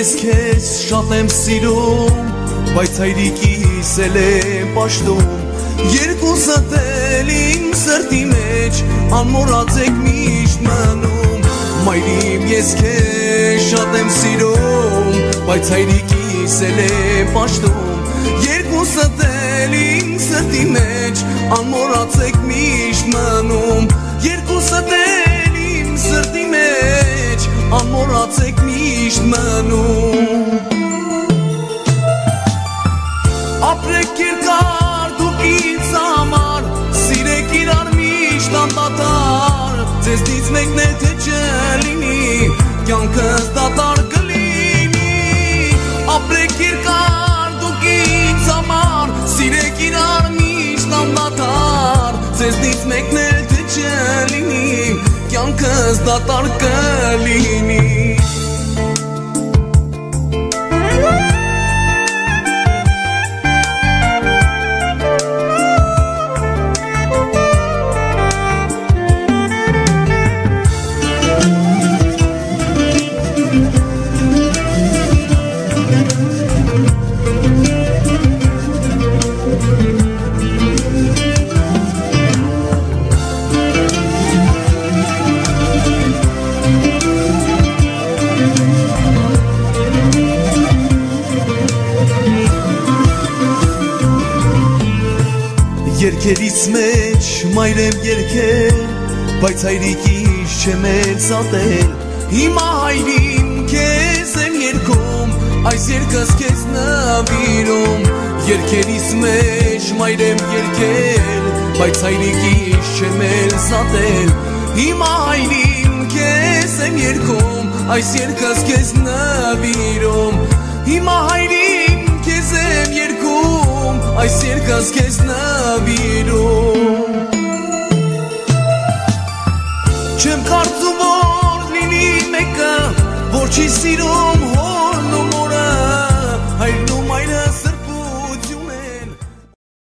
ես քեզ շատ եմ սիրում, բայց հայրիկիս էլ եմ պաշտում, երկուսդ էլ իմ սրտի մեջ անմոռաց եք միշտ մնում, մայրիմ ես քեզ շատ եմ սիրում, բայց հայրիկիս էլ եմ պաշտում, երկուսդ էլ իմ սրտի մեջ անմոռաց եք միշտ մնում, երկուսդ էլ իմ սրտի մեջ անմոռաց եք միշտ մնում, ապրեք երկար դուք ինձ համար, սիրեք իրար միշտ անդադար, ձեզնից մեկն էլ թե չլինի, կյանքս դատարկ կլինի, ապրեք երկար դուք ինձ համար, սիրեք իրար միշտ անդադար, ձեզնից մեկն էլ թե չլինի, կյանքս դատարկ կլինի Երկերից մեջ մայր եմ երկել, բայց հայրիկիս չեմ էլ սատել, հիմա հայրին քեզ եմ երգում, այս երգս քեզ նվիրում, երկերից մեջ մայր եմ երկել, բայց հայրիկիս չեմ էլ սատել, հիմա հայրին քեզ եմ երգում, այս երգս քեզ նվիրում, հիմա հայրին քեզ եմ երգում, այս երգս քեզ նվիրում, չեմ կարծում որ լինի մեկը, որ չի սիրում